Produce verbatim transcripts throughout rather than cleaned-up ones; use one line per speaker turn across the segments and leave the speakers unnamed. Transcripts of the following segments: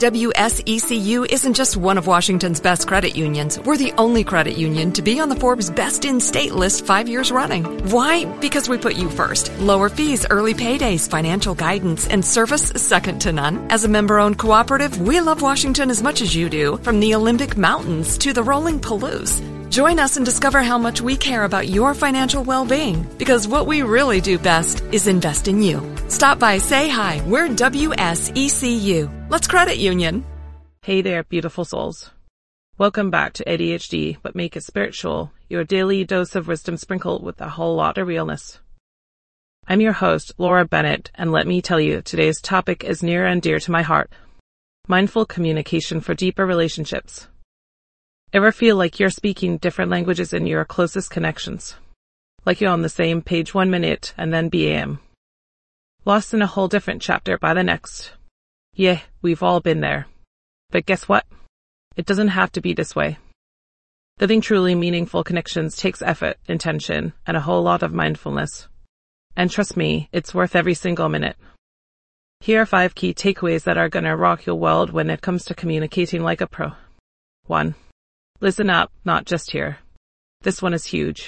W S E C U isn't just one of Washington's best credit unions. We're the only credit union to be on the Forbes Best in State list five years running. Why? Because we put you first. Lower fees, early paydays, financial guidance, and service second to none. As a member-owned cooperative, we love Washington as much as you do, from the Olympic Mountains to the rolling Palouse. Join us and discover how much we care about your financial well-being, because what we really do best is invest in you. Stop by, say hi. We're W S E C U. Let's credit union.
Hey there, beautiful souls. Welcome back to A D H D, but make it spiritual, your daily dose of wisdom sprinkled with a whole lot of realness. I'm your host, Laura Bennett, and let me tell you, today's topic is near and dear to my heart. Mindful communication for deeper relationships. Ever feel like you're speaking different languages in your closest connections? Like you're on the same page one minute and then B A M. Lost in a whole different chapter by the next. Yeah, we've all been there. But guess what? It doesn't have to be this way. Living truly meaningful connections takes effort, intention, and a whole lot of mindfulness. And trust me, it's worth every single minute. Here are five key takeaways that are gonna rock your world when it comes to communicating like a pro. One. Listen up, not just hear. This one is huge.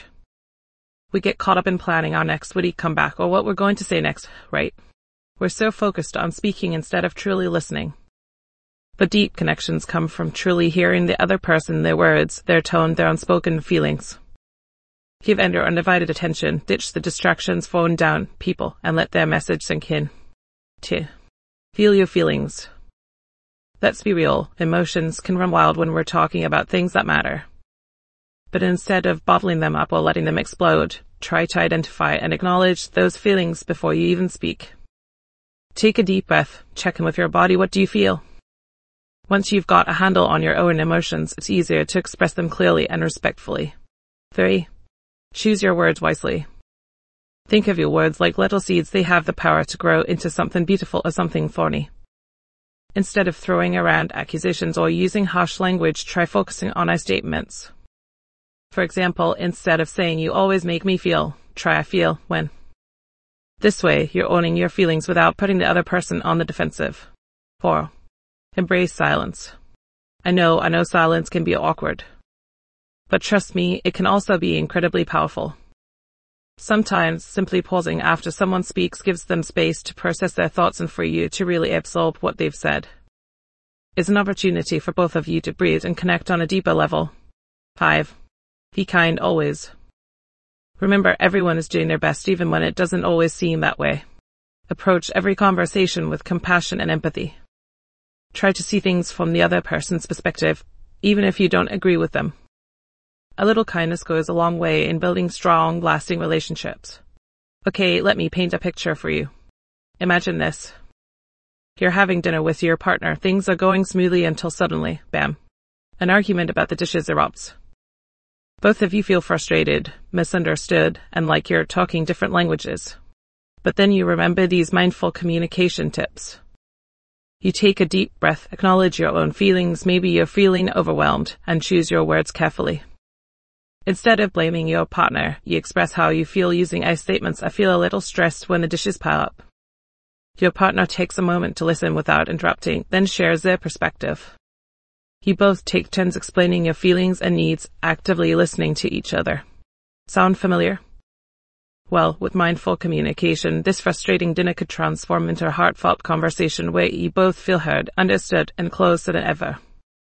We get caught up in planning our next witty comeback or what we're going to say next, right? We're so focused on speaking instead of truly listening. But deep connections come from truly hearing the other person, their words, their tone, their unspoken feelings. Give your undivided attention, ditch the distractions, phone down, people, and let their message sink in. Two. Feel your feelings. Let's be real, emotions can run wild when we're talking about things that matter. But instead of bottling them up or letting them explode, try to identify and acknowledge those feelings before you even speak. Take a deep breath, check in with your body, what do you feel? Once you've got a handle on your own emotions, it's easier to express them clearly and respectfully. Three. Choose your words wisely. Think of your words like little seeds. They have the power to grow into something beautiful or something thorny. Instead of throwing around accusations or using harsh language, try focusing on our statements. For example, instead of saying you always make me feel, try I feel when. This way, you're owning your feelings without putting the other person on the defensive. Four. Embrace silence. I know, I know silence can be awkward. But trust me, it can also be incredibly powerful. Sometimes, simply pausing after someone speaks gives them space to process their thoughts and for you to really absorb what they've said. It's an opportunity for both of you to breathe and connect on a deeper level. Five. Be kind always. Remember, everyone is doing their best even when it doesn't always seem that way. Approach every conversation with compassion and empathy. Try to see things from the other person's perspective, even if you don't agree with them. A little kindness goes a long way in building strong, lasting relationships. Okay, let me paint a picture for you. Imagine this. You're having dinner with your partner. Things are going smoothly until suddenly, bam, an argument about the dishes erupts. Both of you feel frustrated, misunderstood, and like you're talking different languages. But then you remember these mindful communication tips. You take a deep breath, acknowledge your own feelings, maybe you're feeling overwhelmed, and choose your words carefully. Instead of blaming your partner, you express how you feel using I statements. I feel a little stressed when the dishes pile up. Your partner takes a moment to listen without interrupting, then shares their perspective. You both take turns explaining your feelings and needs, actively listening to each other. Sound familiar? Well, with mindful communication, this frustrating dinner could transform into a heartfelt conversation where you both feel heard, understood, and closer than ever.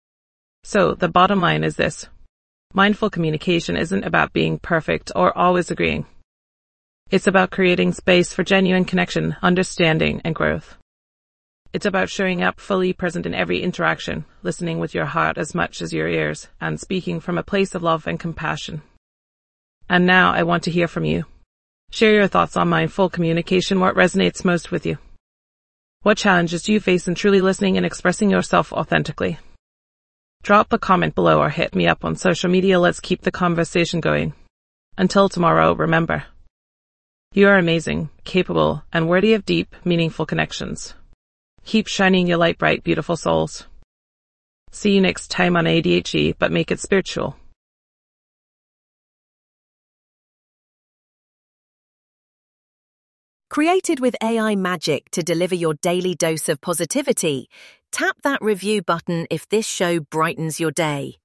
So, the bottom line is this. Mindful communication isn't about being perfect or always agreeing. It's about creating space for genuine connection, understanding, and growth. It's about showing up fully present in every interaction, listening with your heart as much as your ears, and speaking from a place of love and compassion. And now I want to hear from you. Share your thoughts on mindful communication, what resonates most with you. What challenges do you face in truly listening and expressing yourself authentically? Drop a comment below or hit me up on social media. Let's keep the conversation going. Until tomorrow, remember, you are amazing, capable, and worthy of deep, meaningful connections. Keep shining your light bright, beautiful souls. See you next time on A D H D, but make it spiritual.
Created with A I magic to deliver your daily dose of positivity, Tap that review button if this show brightens your day.